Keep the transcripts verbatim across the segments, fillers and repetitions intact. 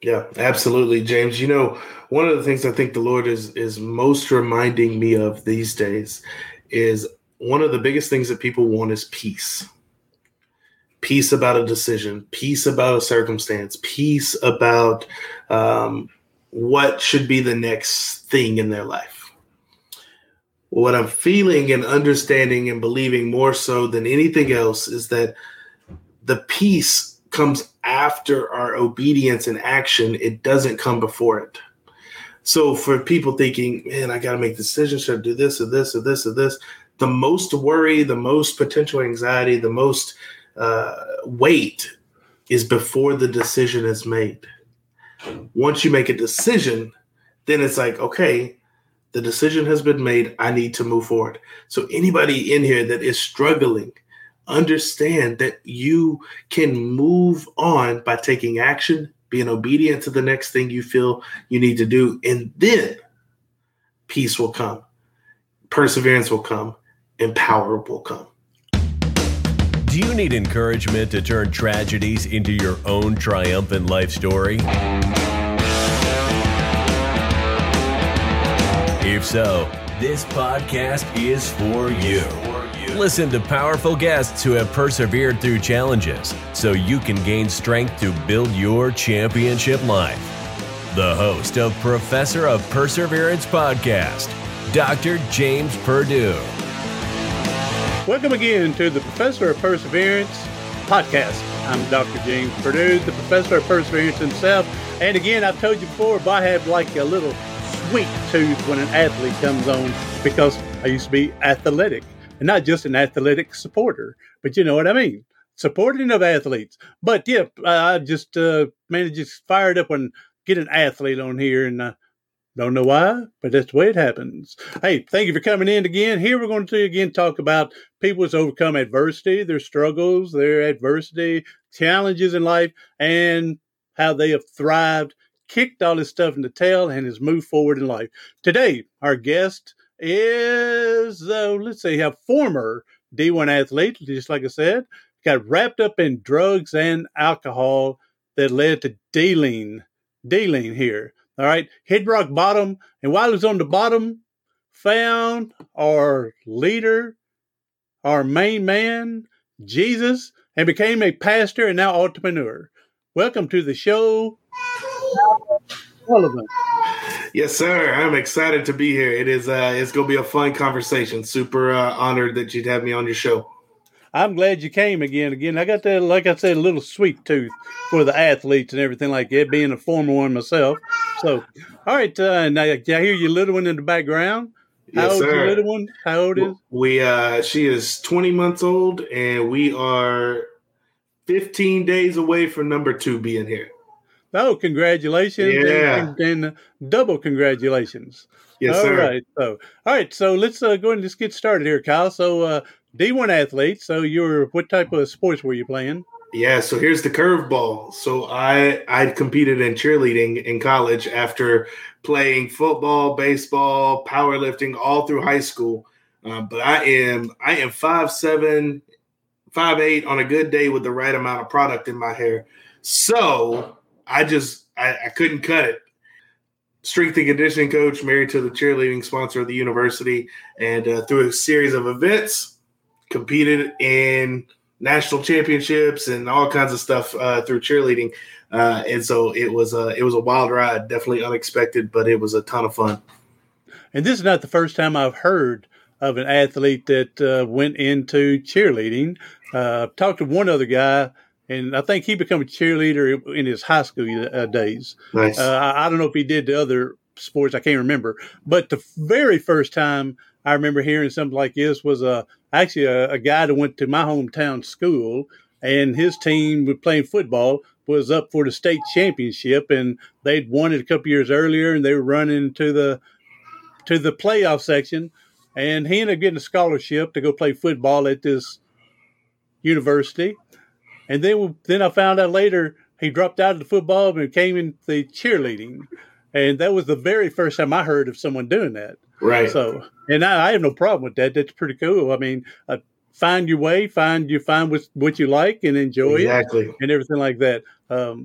Yeah, absolutely, James. You know, one of the things I think the Lord is is most reminding me of these days is one of the biggest things that people want is peace. Peace about a decision, peace about a circumstance, peace about um, what should be the next thing in their life. What I'm feeling and understanding and believing more so than anything else is that the peace comes after our obedience and action. It doesn't come before it. So for people thinking, man, I got to make decisions, should I do this or this or this or this, the most worry, the most potential anxiety, the most uh, weight is before the decision is made. Once you make a decision, then it's like, okay, the decision has been made. I need to move forward. So anybody in here that is struggling, understand that you can move on by taking action, being obedient to the next thing you feel you need to do, and then peace will come, perseverance will come, and power will come. Do you need encouragement to turn tragedies into your own triumphant life story? If so, this podcast is for you. Listen to powerful guests who have persevered through challenges so you can gain strength to build your championship life. The host of Professor of Perseverance podcast, Doctor James Purdue. Welcome again to the Professor of Perseverance podcast. I'm Doctor James Purdue, the Professor of Perseverance himself. And again, I've told you before, but I have like a little sweet tooth when an athlete comes on because I used to be athletic. And not just an athletic supporter, but you know what I mean. Supporting of athletes. But yeah, I just, uh, man, it just fired up when get an athlete on here and uh, don't know why, but that's the way it happens. Hey, thank you for coming in again. Here we're going to again talk about people who's overcome adversity, their struggles, their adversity, challenges in life, and how they have thrived, kicked all this stuff in the tail, and has moved forward in life. Today, our guest is, uh, let's say, a former D one athlete, just like I said, got wrapped up in drugs and alcohol that led to dealing, dealing here. All right, hit rock bottom, and while he was on the bottom, found our leader, our main man, Jesus, and became a pastor and now entrepreneur. Welcome to the show, Sullivan. Yes, sir. I'm excited to be here. It is. Uh, it's going to be a fun conversation. Super uh, honored that you'd have me on your show. I'm glad you came again. Again, I got that, like I said, a little sweet tooth for the athletes and everything like that, being a former one myself. So, all right. Uh, now, I hear your little one in the background. How yes, old sir. is your little one? How old is? We. Uh, she is twenty months old, and we are fifteen days away from number two being here. Oh, congratulations. Yeah. And, and, and double congratulations. Yes, all sir. Right, so, all right. So let's uh, go ahead and just get started here, Kyle. So uh, D one athlete. So you were, what type of sports were you playing? Yeah. So here's the curveball. So I, I competed in cheerleading in college after playing football, baseball, powerlifting all through high school. Um, but I am, I am five seven, five eight on a good day with the right amount of product in my hair. So I just, I, I couldn't cut it. Strength and conditioning coach, married to the cheerleading sponsor of the university, and uh, through a series of events, competed in national championships and all kinds of stuff uh, through cheerleading. Uh, and so it was a, it was a wild ride, definitely unexpected, but it was a ton of fun. And this is not the first time I've heard of an athlete that uh, went into cheerleading. Uh, I've talked to one other guy, and I think he became a cheerleader in his high school uh, days. Nice. Uh, I, I don't know if he did the other sports. I can't remember. But the very first time I remember hearing something like this was uh, actually a, a guy that went to my hometown school, and his team was playing football, was up for the state championship, and they'd won it a couple years earlier, and they were running to the to the playoff section. And he ended up getting a scholarship to go play football at this university. And then, then I found out later he dropped out of the football and came in the cheerleading. And that was the very first time I heard of someone doing that. Right. So, and I, I have no problem with that. That's pretty cool. I mean, uh, find your way, find you find what, what you like and enjoy exactly. it and everything like that. Um,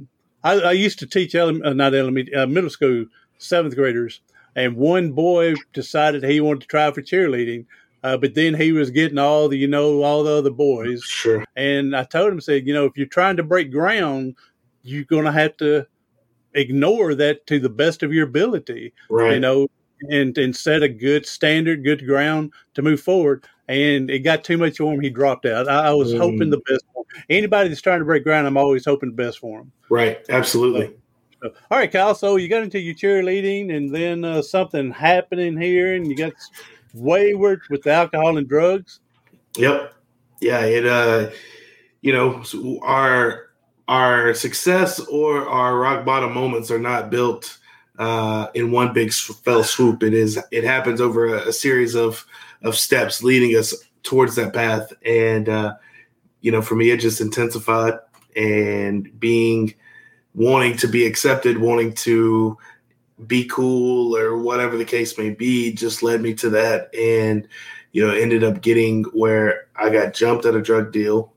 I, I used to teach ele- uh, not elementary, uh, middle school seventh graders, and one boy decided he wanted to try for cheerleading, uh, but then he was getting all the, you know, all the other boys. Sure. And I told him, said, you know, if you're trying to break ground, you're going to have to ignore that to the best of your ability, right. you know, and, and set a good standard, good ground to move forward. And it got too much for him. He dropped out. I, I was mm. hoping the best for him. Anybody that's trying to break ground, I'm always hoping the best for him. Right. Absolutely. So, so, all right, Kyle. So you got into your cheerleading, and then uh, something happening here, and you got wayward with the alcohol and drugs. Yep. Yeah. It, uh, you know, our, our success or our rock bottom moments are not built uh, in one big fell swoop. It is, it happens over a, a series of, of steps leading us towards that path. And, uh, you know, for me, it just intensified, and being, wanting to be accepted, wanting to be cool or whatever the case may be, just led me to that. And, you know, ended up getting where I got jumped at a drug deal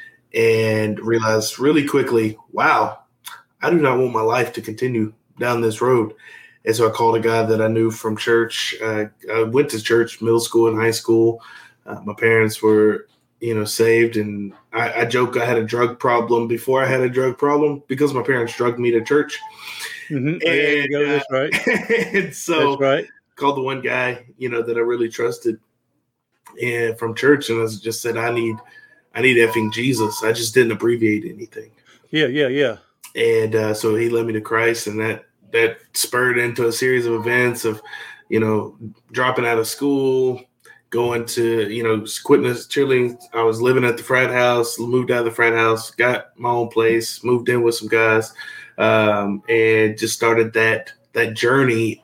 and realized really quickly, wow, I do not want my life to continue down this road. And so I called a guy that I knew from church. Uh, I went to church, middle school and high school. Uh, my parents were, you know, saved. And I, I joke I had a drug problem before I had a drug problem because my parents drugged me to church. Mm-hmm. And, there you go. That's right. And so that's right. Called the one guy, you know, that I really trusted and from church. And I just said, I need, I need effing Jesus. I just didn't abbreviate anything. Yeah, yeah, yeah. And uh, so he led me to Christ, and that that spurred into a series of events of, you know, dropping out of school, going to, you know, quitting the cheerleading. I was living at the frat house, moved out of the frat house, got my own place, moved in with some guys, um, and just started that that journey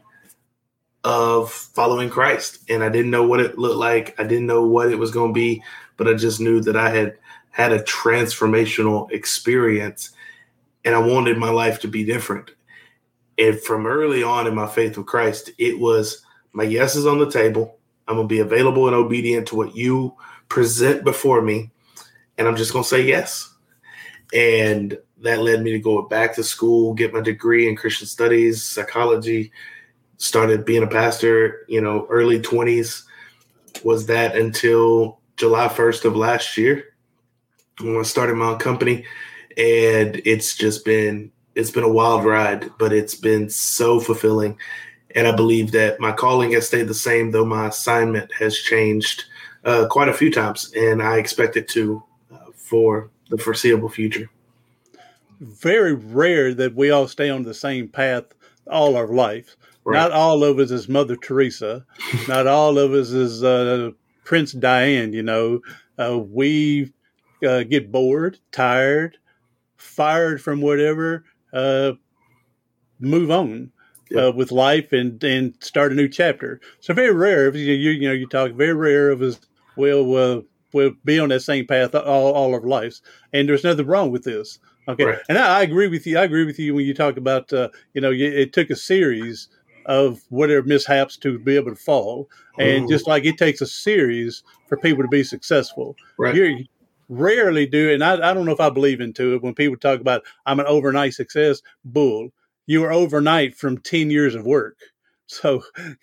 of following Christ. And I didn't know what it looked like. I didn't know what it was going to be, but I just knew that I had had a transformational experience, and I wanted my life to be different. And from early on in my faith with Christ, it was my yes is on the table. I'm going to be available and obedient to what you present before me, and I'm just going to say yes. And that led me to go back to school, get my degree in Christian studies, psychology, started being a pastor, you know, early twenties. Was that until July first of last year when I started my own company. And it's just been, it's been a wild ride, but it's been so fulfilling. And I believe that my calling has stayed the same, though my assignment has changed uh, quite a few times. And I expect it to uh, for the foreseeable future. Very rare that we all stay on the same path all our life. Right. Not all of us is Mother Teresa. Not all of us is uh, Prince Diane, you know. Uh, we uh, get bored, tired, fired from whatever, uh, move on yep. uh, with life and, and start a new chapter. So very rare, you, you, you know, you talk, very rare of us will uh, will be on that same path all, all our lives. And there's nothing wrong with this. Okay. Right. And I, I agree with you. I agree with you when you talk about, uh, you know, it took a series of whatever mishaps to be able to fall. And Ooh. Just like it takes a series for people to be successful. Right. You're, rarely do, and I, I don't know if I believe into it, when people talk about I'm an overnight success, bull. You were overnight from ten years of work. So,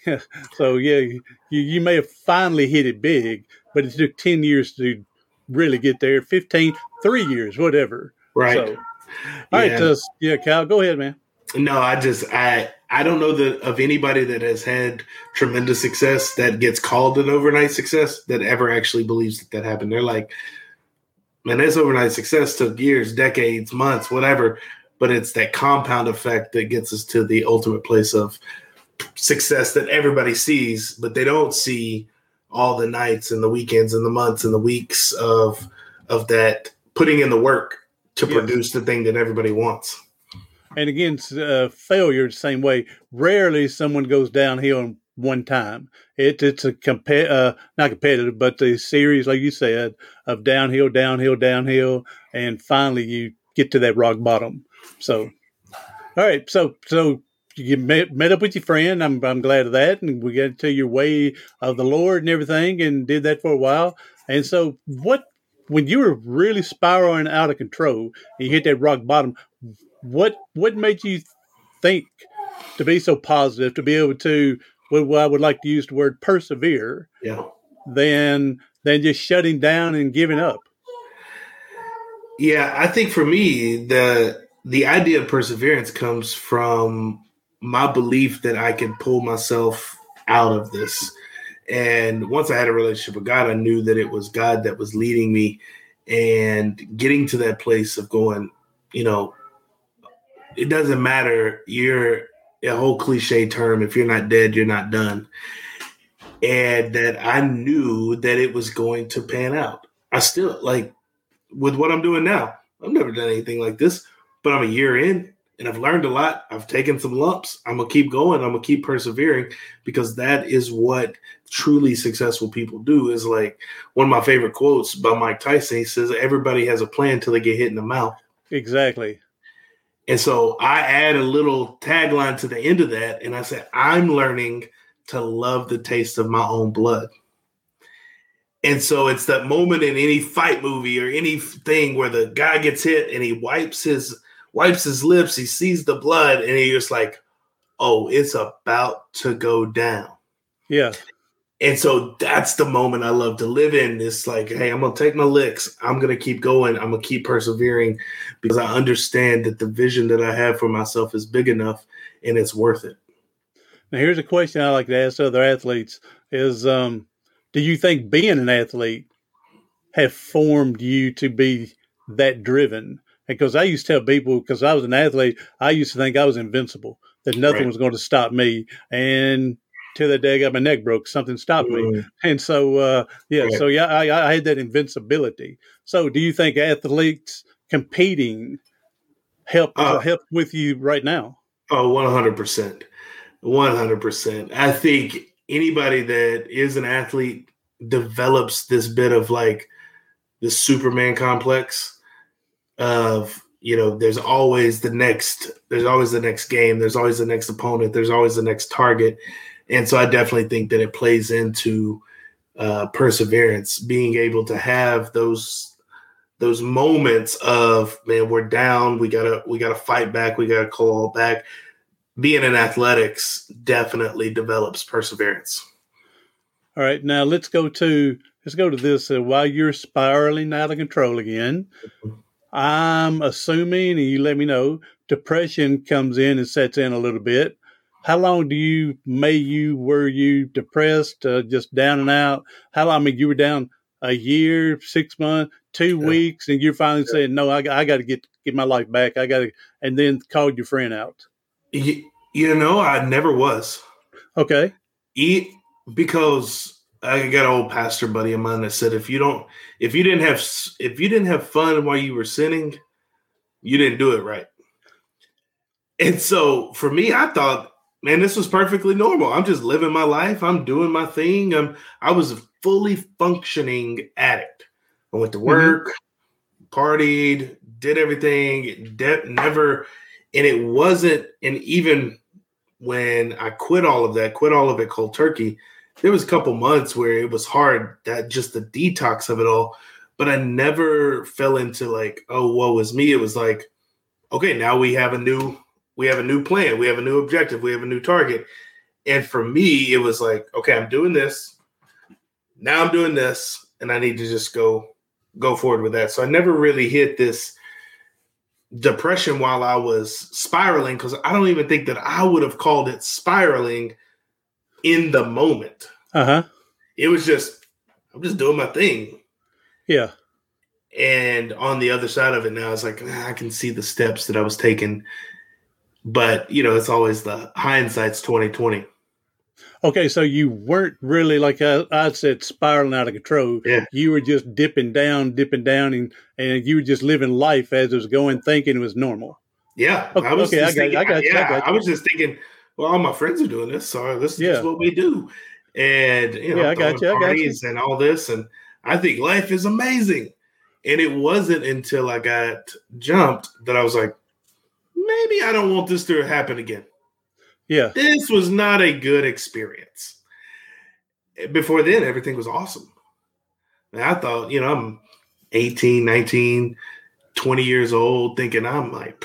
so yeah, you, you may have finally hit it big, but it took ten years to really get there, fifteen, three years, whatever. Right. So, all right. Yeah. Uh, yeah, Kyle, go ahead, man. No, I just, I, I don't know that of anybody that has had tremendous success that gets called an overnight success that ever actually believes that that happened. They're like, man, this overnight success took years, decades, months, whatever. But it's that compound effect that gets us to the ultimate place of success that everybody sees, but they don't see all the nights and the weekends and the months and the weeks of of that putting in the work to yes. produce the thing that everybody wants. And again, uh, failure the same way. Rarely someone goes downhill in one time. It, it's a compa- uh, not competitive, but the series, like you said, of downhill, downhill, downhill, and finally you get to that rock bottom. So, all right. So, so you met, met up with your friend. I'm, I'm glad of that. And we got to your way of the Lord and everything, and did that for a while. And so what, when you were really spiraling out of control and you hit that rock bottom, what what made you think to be so positive, to be able to, well, I would like to use the word persevere, Yeah. than than just shutting down and giving up? Yeah, I think for me, the the idea of perseverance comes from my belief that I can pull myself out of this. And once I had a relationship with God, I knew that it was God that was leading me, and getting to that place of going, you know, it doesn't matter. You're a whole cliche term. If you're not dead, you're not done. And that I knew that it was going to pan out. I still, like, with what I'm doing now, I've never done anything like this, but I'm a year in and I've learned a lot. I've taken some lumps. I'm going to keep going. I'm going to keep persevering, because that is what truly successful people do. Is like one of my favorite quotes by Mike Tyson. He says, everybody has a plan till they get hit in the mouth. Exactly. And so I add a little tagline to the end of that. And I said, I'm learning to love the taste of my own blood. And so it's that moment in any fight movie or anything where the guy gets hit and he wipes his wipes his lips, he sees the blood, and he's just like, oh, it's about to go down. Yeah. And so that's the moment I love to live in. It's like, hey, I'm going to take my licks. I'm going to keep going. I'm going to keep persevering, because I understand that the vision that I have for myself is big enough and it's worth it. Now, here's a question I like to ask other athletes is, um, do you think being an athlete have formed you to be that driven? Because I used to tell people, because I was an athlete, I used to think I was invincible, that nothing Right. was going to stop me. And till that day I got my neck broke, something stopped Mm. me. And so, uh, yeah, Right. so yeah, I, I had that invincibility. So do you think athletes competing help, Uh, help with you right now? Oh, one hundred percent. one hundred percent. I think anybody that is an athlete develops this bit of like this Superman complex of, you know, there's always the next, there's always the next game. There's always the next opponent. There's always the next target. And so I definitely think that it plays into uh, perseverance, being able to have those, those moments of, man, we're down. We gotta, we gotta fight back. We gotta call back. Being in athletics definitely develops perseverance. All right, now let's go to let's go to this. Uh, while you're spiraling out of control again, I'm assuming, and you let me know, depression comes in and sets in a little bit. How long do you, may you, were you depressed, uh, just down and out? How long, I mean, you were down a year, six months, two Yeah. weeks, and you're finally Yeah. saying, no, I, I got to get, get my life back. I got to, and then called your friend out. You, you know, I never was. Okay. Eat because I got an old pastor buddy of mine that said, if you don't, if you didn't have, if you didn't have fun while you were sinning, you didn't do it right. And so for me, I thought, man, this was perfectly normal. I'm just living my life. I'm doing my thing. I'm, I was a fully functioning addict. I went to work, mm-hmm. partied, did everything, de- never, and it wasn't, and even when I quit all of that, quit all of it cold turkey, there was a couple months where it was hard, that just the detox of it all, but I never fell into like, oh, woe is me. It was like, okay, now we have a new, we have a new plan. We have a new objective. We have a new target. And for me, it was like, okay, I'm doing this. Now I'm doing this, and I need to just go, go forward with that. So I never really hit this depression while I was spiraling, because I don't even think that I would have called it spiraling in the moment. Uh-huh. It was just, I'm just doing my thing. Yeah. And on the other side of it now, it's like, ah, I can see the steps that I was taking. But, you know, it's always the hindsight's twenty twenty. Okay, so you weren't really, like I, I said, spiraling out of control. Yeah. You were just dipping down, dipping down, and, and you were just living life as it was going, thinking it was normal. Yeah. Okay, I was okay, just I got, thinking, I got you. yeah, I, got you. I was just thinking, well, all my friends are doing this, so this is Yeah. just what we do. And, you know, Yeah, I got you. I got you. and all this. And I think life is amazing. And it wasn't until I got jumped that I was like, maybe I don't want this to happen again. Yeah. This was not a good experience. Before then, everything was awesome. And I thought, you know, I'm eighteen, nineteen, twenty years old, thinking I'm like,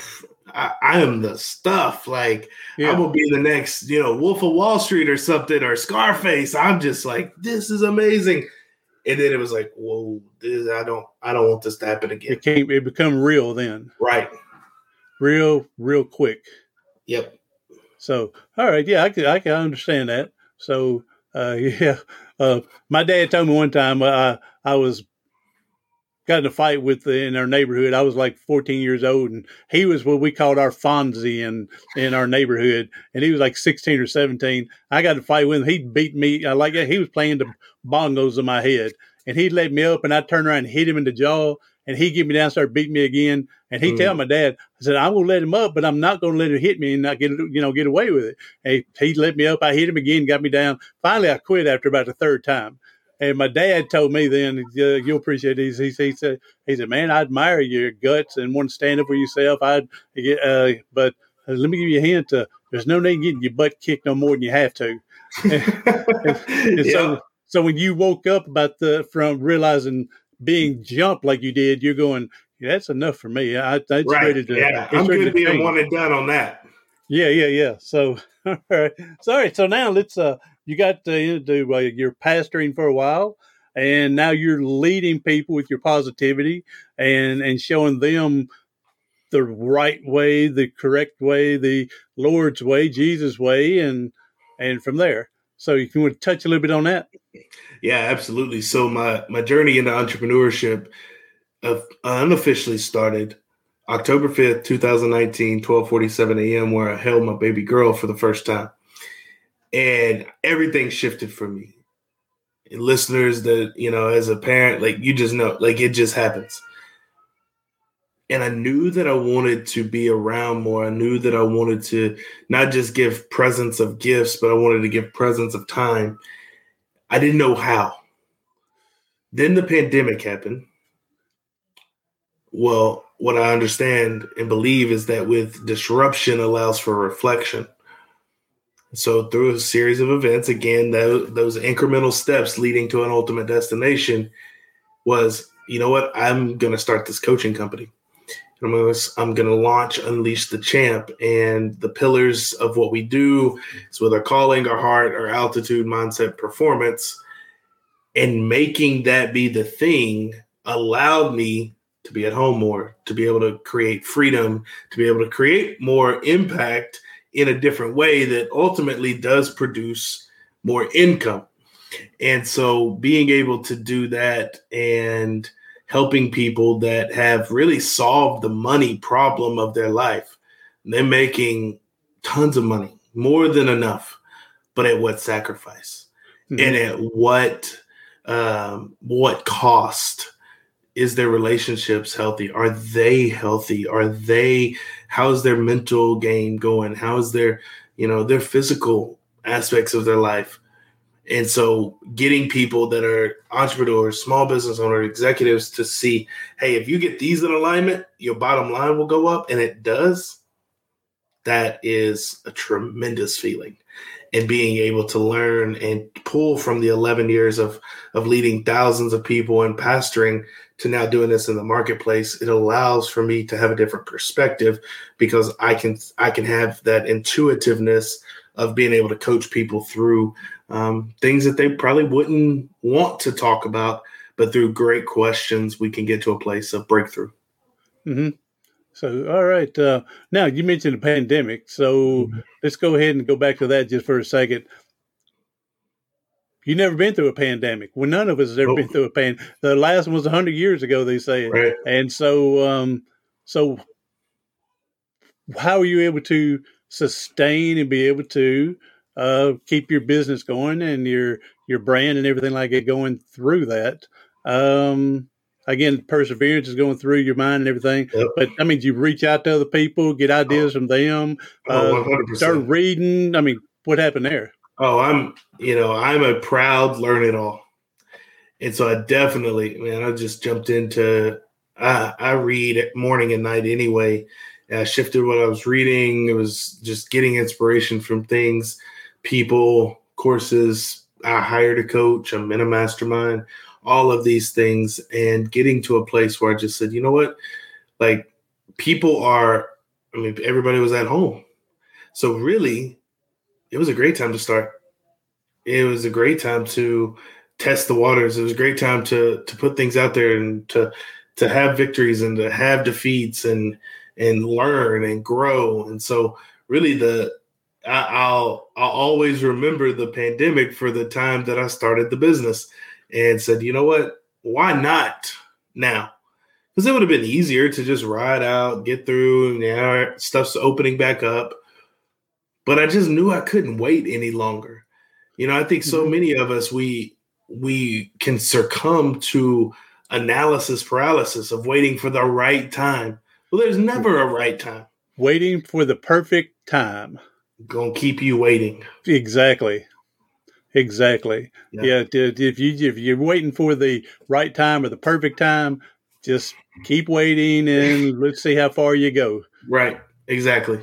I, I am the stuff. Like Yeah. I'm gonna be the next, you know, Wolf of Wall Street or something, or Scarface. I'm just like, this is amazing. And then it was like, whoa, this I don't I don't want this to happen again. It came it become real then. Right. Real, real quick. Yep. So all right, yeah, I can I can understand that. So uh, yeah. Uh, my dad told me one time uh, I was got in a fight with the, in our neighborhood. I was like fourteen years old, and he was what we called our Fonzie in in our neighborhood, and he was like sixteen or seventeen. I got to fight with him. He beat me. I like he was playing the bongos in my head, and he let me up, and I turned around and hit him in the jaw, and he get me down, started beating me again, and he mm. tell my dad, I said, I'm gonna let him up, but I'm not gonna let him hit me and not get you know get away with it. And he, he let me up. I hit him again, got me down. Finally, I quit after about the third time. And my dad told me then, uh, you'll appreciate this. He, he said, he said, man, I admire your guts and want to stand up for yourself. I'd, uh, but uh, let me give you a hint. Uh, there's no need getting your butt kicked no more than you have to. and, and, and yeah. so, so when you woke up about the from realizing being jumped like you did, you're going, yeah, that's enough for me. I, I right. ready to, yeah, I'm good being change. One and done on that. Yeah, yeah, yeah. So, all right. Sorry. So now let's. Uh, You got to do uh, you're pastoring for a while, and now you're leading people with your positivity and, and showing them the right way, the correct way, the Lord's way, Jesus' way, and and from there. So you can touch a little bit on that. Yeah, absolutely. So my my journey into entrepreneurship uh, unofficially started October fifth, twenty nineteen, twelve forty-seven a.m., where I held my baby girl for the first time. And everything shifted for me. And listeners that, you know, as a parent, like you just know, like it just happens. And I knew that I wanted to be around more. I knew that I wanted to not just give presents of gifts, but I wanted to give presents of time. I didn't know how. Then the pandemic happened. Well, what I understand and believe is that with disruption allows for reflection. So through a series of events, again, those, those incremental steps leading to an ultimate destination was, you know what, I'm going to start this coaching company. I'm going to I'm going to launch Unleash the Champ. And the pillars of what we do is with our calling, our heart, our altitude, mindset, performance. And making that be the thing allowed me to be at home more, to be able to create freedom, to be able to create more impact in a different way that ultimately does produce more income. And so being able to do that and helping people that have really solved the money problem of their life, they're making tons of money, more than enough, but at what sacrifice? Mm-hmm. And at what, um, what cost? Is their relationships healthy? Are they healthy? Are they, how's their mental game going? How's their, you know, their physical aspects of their life? And so getting people that are entrepreneurs, small business owners, executives to see, hey, if you get these in alignment, your bottom line will go up, and it does. That is a tremendous feeling. And being able to learn and pull from the eleven years of, of leading thousands of people and pastoring to now doing this in the marketplace, it allows for me to have a different perspective because I can I can have that intuitiveness of being able to coach people through um, things that they probably wouldn't want to talk about, but through great questions, we can get to a place of breakthrough. Mm-hmm. So, all right. Uh, now, you mentioned the pandemic. So mm-hmm. let's go ahead and go back to that just for a second. You've never been through a pandemic. Well, none of us has ever oh. been through a pandemic. The last one was one hundred years ago, they say. Right. And so, um, so how are you able to sustain and be able to uh, keep your business going and your your brand and everything like it going through that? Um Again, perseverance is going through your mind and everything. Yep. But I mean, you reach out to other people, get ideas oh. from them, oh, one hundred percent. Uh, start reading. I mean, what happened there? Oh, I'm, you know, I'm a proud learn-it-all. And so I definitely, man, I just jumped into, I, I read morning and night anyway. And I shifted what I was reading. It was just getting inspiration from things, people, courses. I hired a coach. I'm in a mastermind. All of these things, and getting to a place where I just said, you know what, like people are I mean, everybody was at home. So really, it was a great time to start. It was a great time to test the waters. It was a great time to to put things out there and to to have victories and to have defeats and and learn and grow. And so really the I, I'll I'll always remember the pandemic for the time that I started the business and said, you know what, why not now? Because it would have been easier to just ride out, get through, and now stuff's opening back up. But I just knew I couldn't wait any longer. You know, I think so many of us, we we can succumb to analysis paralysis of waiting for the right time. Well, there's never a right time. Waiting for the perfect time. Gonna keep you waiting. Exactly. Exactly. Yeah. Yeah. If you if you're waiting for the right time or the perfect time, just keep waiting and let's see how far you go. Right. Exactly.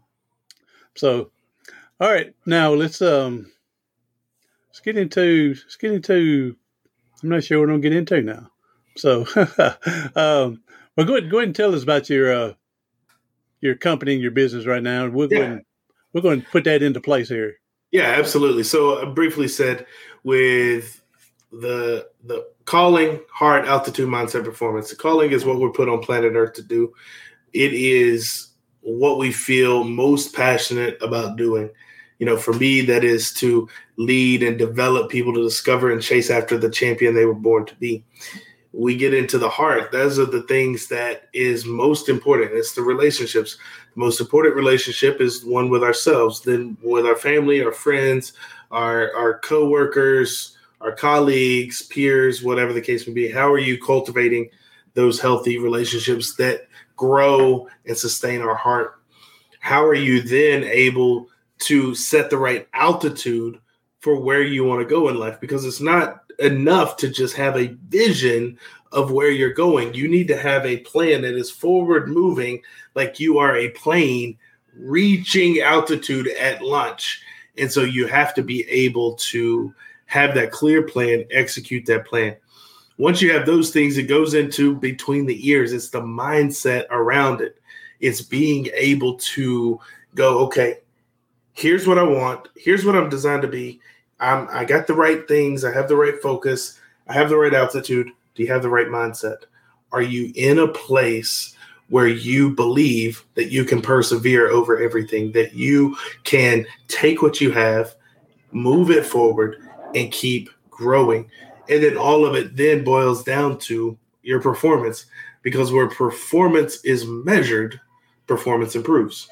So, all right. Now let's um let's get into let's get into. I'm not sure what I'm gonna get into now. So, um, well, go ahead go ahead and tell us about your uh, your company and your business right now. We're Yeah. going we're going to put that into place here. Yeah, absolutely. So I briefly said with the the calling, heart, altitude, mindset, performance. The calling is what we're put on planet Earth to do. It is what we feel most passionate about doing. You know, for me, that is to lead and develop people to discover and chase after the champion they were born to be. We get into the heart. Those are the things that is most important. It's the relationships. The most important relationship is one with ourselves, then with our family, our friends, our, our coworkers, our colleagues, peers, whatever the case may be. How are you cultivating those healthy relationships that grow and sustain our heart? How are you then able to set the right altitude for where you want to go in life? Because it's not enough to just have a vision of where you're going. You need to have a plan that is forward moving, like you are a plane reaching altitude at launch. And so you have to be able to have that clear plan, execute that plan. Once you have those things, it goes into between the ears. It's the mindset around it. It's being able to go, okay, here's what I want. Here's what I'm designed to be. I'm, I got the right things. I have the right focus. I have the right altitude. Do you have the right mindset? Are you in a place where you believe that you can persevere over everything, that you can take what you have, move it forward, and keep growing? And then all of it then boils down to your performance, because where performance is measured, performance improves.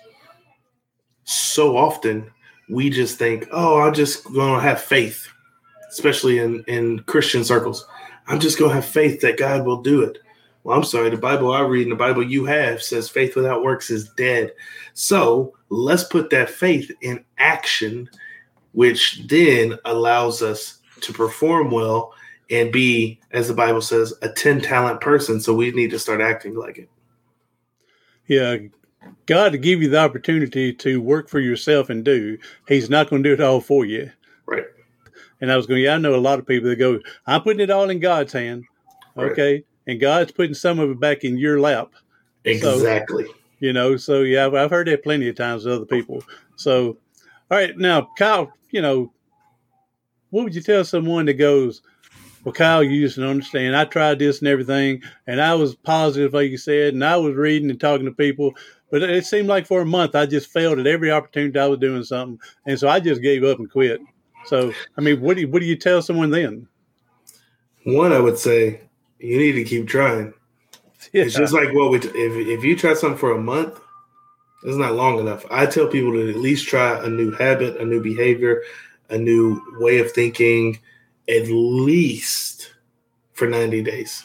So often we just think, oh, I'm just going to have faith, especially in, in Christian circles. I'm just going to have faith that God will do it. Well, I'm sorry, the Bible I read and the Bible you have says faith without works is dead. So let's put that faith in action, which then allows us to perform well and be, as the Bible says, a ten-talent person. So we need to start acting like it. Yeah. God to give you the opportunity to work for yourself and do. He's not going to do it all for you. Right. And I was going, yeah, I know a lot of people that go, I'm putting it all in God's hand. Okay. Right. And God's putting some of it back in your lap. Exactly. So, you know, so yeah, I've, I've heard that plenty of times with other people. So, all right. Now, Kyle, you know, what would you tell someone that goes, well, Kyle, you just don't understand. I tried this and everything, and I was positive, like you said, and I was reading and talking to people. But it seemed like for a month, I just failed at every opportunity I was doing something. And so I just gave up and quit. So, I mean, what do you, what do you tell someone then? One, I would say you need to keep trying. Yeah. It's just like, well, if, if you try something for a month, it's not long enough. I tell people to at least try a new habit, a new behavior, a new way of thinking, at least for ninety days.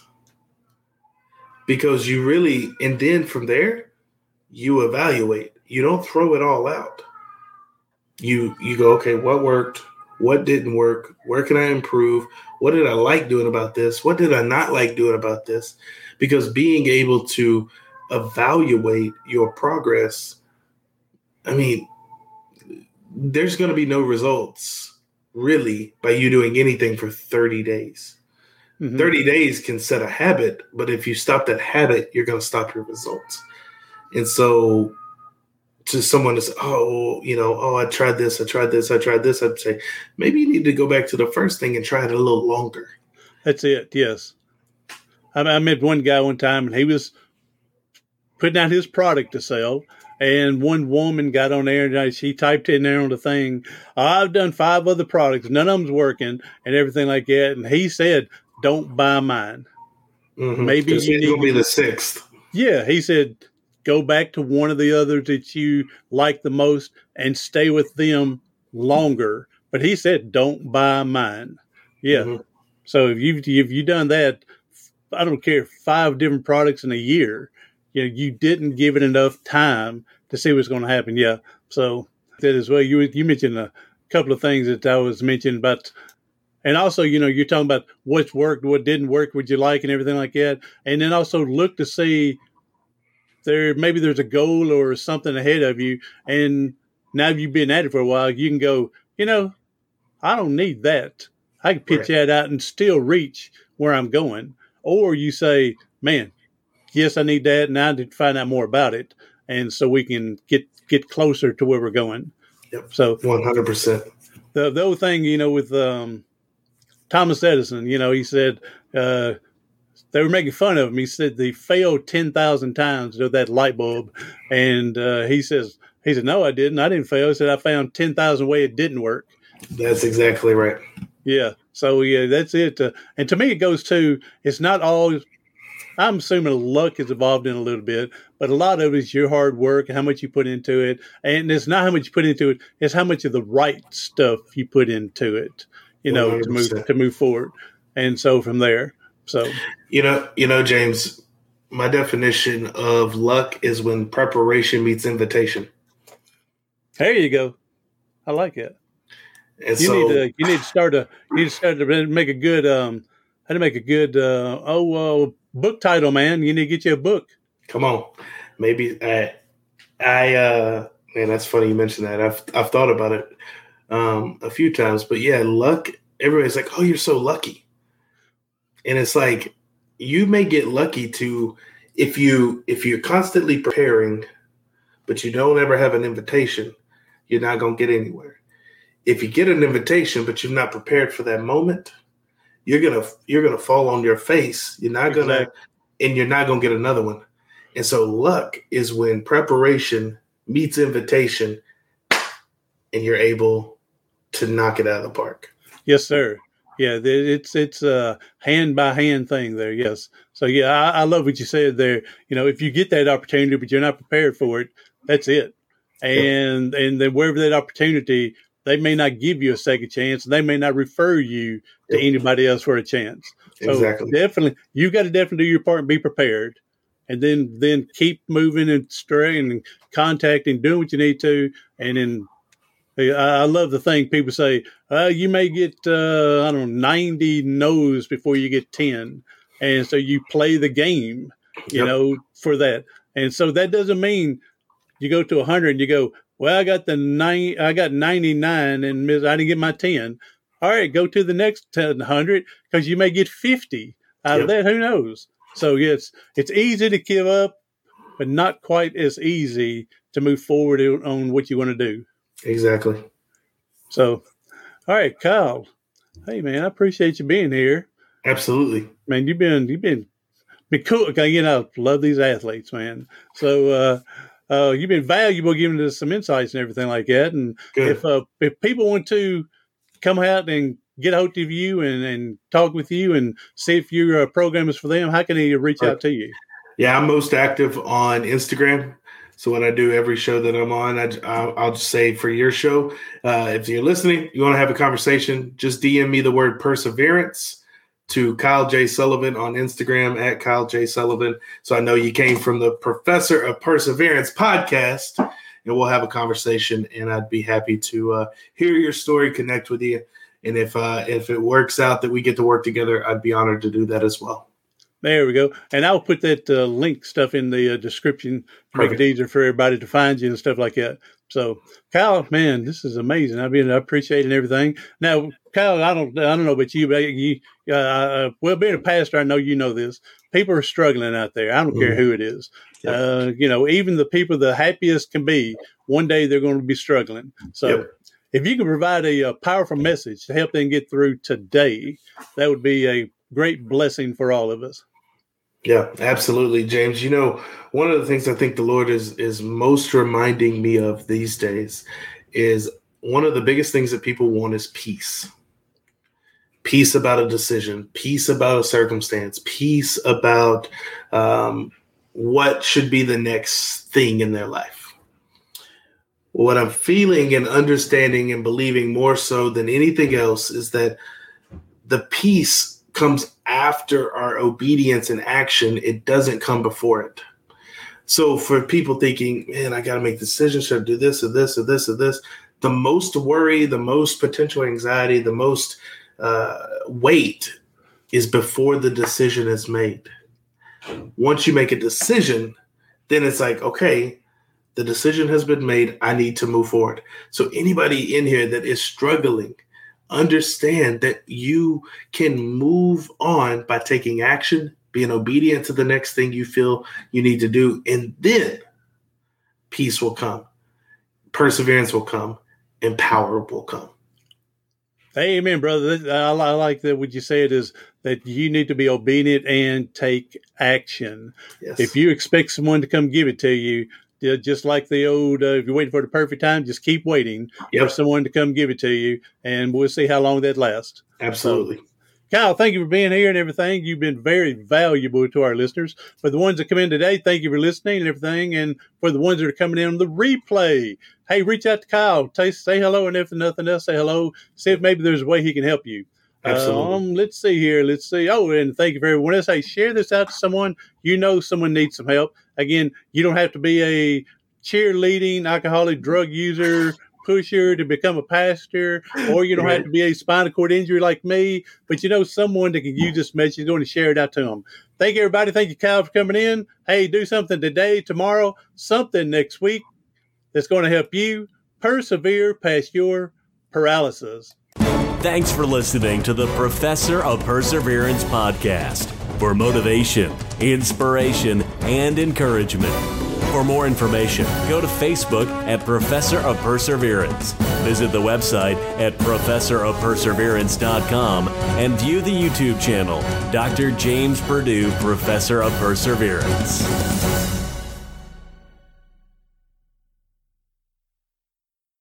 Because you really, and then from there, you evaluate. You don't throw it all out. You you go, okay, what worked? What didn't work? Where can I improve? What did I like doing about this? What did I not like doing about this? Because being able to evaluate your progress, I mean, there's going to be no results really by you doing anything for thirty days. Mm-hmm. thirty days can set a habit, but if you stop that habit, you're going to stop your results. And so to someone that's, oh, you know, oh, I tried this, I tried this, I tried this, I'd say, maybe you need to go back to the first thing and try it a little longer. That's it. Yes. I, I met one guy one time, and he was putting out his product to sell. And one woman got on there, and she typed in there on the thing, I've done five other products, none of them's working, and everything like that. And he said, don't buy mine. Mm-hmm. Maybe you need to be the sixth. Yeah, he said, go back to one of the others that you like the most and stay with them longer. But he said, don't buy mine. Yeah. Mm-hmm. So if you've, if you've done that, I don't care, five different products in a year, you know, you didn't give it enough time to see what's going to happen. Yeah. So that as well, you you mentioned a couple of things that I was mentioning about, and also, you know, you're talking about what's worked, what didn't work, what you like, and everything like that. And then also look to see there, maybe there's a goal or something ahead of you. And now you've been at it for a while, you can go, you know, I don't need that. I can pitch right. that out and still reach where I'm going. Or you say, man, yes, I need that, and I need to find out more about it, and so we can get get closer to where we're going. Yep. So one hundred percent. The the old thing, you know, with um, Thomas Edison, you know, he said uh, they were making fun of him. He said they failed ten thousand times with that light bulb, and uh, he says he said no, I didn't. I didn't fail. He said I found ten thousand ways it didn't work. That's exactly right. Yeah. So yeah, that's it. Uh, and to me, it goes to it's not all. I'm assuming luck is involved in a little bit, but a lot of it is your hard work and how much you put into it. And it's not how much you put into it; it's how much of the right stuff you put into it. You know, one hundred percent. to move to move forward. And so from there, so you know, you know, James, my definition of luck is when preparation meets invitation. There you go. I like it. And you so, need to you need to start a you need to start to make a good um how to make a good uh, oh uh, book title, man. You need to get you a book. Come on, maybe I I uh man, that's funny you mentioned that. I've I've thought about it um a few times, but yeah, luck. Everybody's like, oh, you're so lucky, and it's like you may get lucky to if you if you're constantly preparing, but you don't ever have an invitation, you're not gonna get anywhere. If you get an invitation, but you're not prepared for that moment, you're gonna you're gonna fall on your face. You're not gonna, exactly. and you're not gonna get another one. And so, luck is when preparation meets invitation, and you're able to knock it out of the park. Yes, sir. Yeah, it's it's a hand by hand thing there. Yes. So yeah, I, I love what you said there. You know, if you get that opportunity, but you're not prepared for it, that's it. And yeah. and then wherever that opportunity. They may not give you a second chance, and they may not refer you to anybody else for a chance. So exactly. definitely, you got to definitely do your part and be prepared, and then then keep moving and straying and contacting, doing what you need to. And then I, I love the thing people say, uh, you may get uh, I don't know ninety no's before you get ten, and so you play the game, you yep. know, for that. And so that doesn't mean you go to a hundred and you go. Well, I got the nine. I got ninety-nine, and I didn't get my ten. All right, go to the next hundred because you may get fifty out yep. of that. Who knows? So yes, it's easy to give up, but not quite as easy to move forward on what you want to do. Exactly. So, all right, Kyle. Hey, man, I appreciate you being here. Absolutely, man. You've been you've been been cool. You know, love these athletes, man. So. uh Uh, you've been valuable giving us some insights and everything like that. And Good. if uh, if people want to come out and get a hold of you and, and talk with you and see if your uh, program is for them, how can they reach out to you? Yeah, I'm most active on Instagram. So when I do every show that I'm on, I, I'll, I'll just say for your show, uh, if you're listening, you want to have a conversation, just D M me the word perseverance to Kyle J. Sullivan on Instagram at Kyle J. Sullivan. So I know you came from the Professor of Perseverance podcast, and we'll have a conversation, and I'd be happy to uh, hear your story, connect with you. And if uh, if it works out that we get to work together, I'd be honored to do that as well. There we go. And I'll put that uh, link stuff in the uh, description to make it easier for everybody to find you and stuff like that. So, Kyle, man, this is amazing. I mean, I appreciate it and everything. Now, Kyle, I don't, I don't know about you, but you, uh, well, being a pastor, I know you know this. People are struggling out there. I don't mm. care who it is. Yep. Uh, you know, even the people the happiest can be, one day they're going to be struggling. So, yep. if you can provide a, a powerful message to help them get through today, that would be a great blessing for all of us. Yeah, absolutely, James. You know, one of the things I think the Lord is is most reminding me of these days is one of the biggest things that people want is peace. Peace about a decision, peace about a circumstance, peace about um, what should be the next thing in their life. What I'm feeling and understanding and believing more so than anything else is that the peace comes after our obedience and action. It doesn't come before it. So for people thinking, man, I got to make decisions, should I do this or this or this or this, the most worry, the most potential anxiety, the most uh, weight is before the decision is made. Once you make a decision, then it's like, okay, the decision has been made. I need to move forward. So anybody in here that is struggling, understand that you can move on by taking action, being obedient to the next thing you feel you need to do, and then peace will come, perseverance will come, and power will come. Amen, brother. I like that what you said is that you need to be obedient and take action. Yes. If you expect someone to come give it to you, just like the old, uh, if you're waiting for the perfect time, just keep waiting yep. for someone to come give it to you, and we'll see how long that lasts. Absolutely. So, Kyle, thank you for being here and everything. You've been very valuable to our listeners. For the ones that come in today, thank you for listening and everything. And for the ones that are coming in on the replay, hey, reach out to Kyle. Say, say hello, and if nothing else, say hello. See if maybe there's a way he can help you. Absolutely. Um, let's see here. Let's see. Oh, and thank you for everyone else. Hey, share this out to someone. You know someone needs some help. Again, you don't have to be a cheerleading, alcoholic, drug user, pusher to become a pastor, or you don't right. have to be a spinal cord injury like me, but you know someone that can use this message, going to share it out to them. Thank you, everybody. Thank you, Kyle, for coming in. Hey, do something today, tomorrow, something next week that's going to help you persevere past your paralysis. Thanks for listening to the Professor of Perseverance podcast for motivation, inspiration, and encouragement. For more information, go to Facebook at Professor of Perseverance. Visit the website at professor of perseverance dot com and view the YouTube channel, Doctor James Purdue, Professor of Perseverance.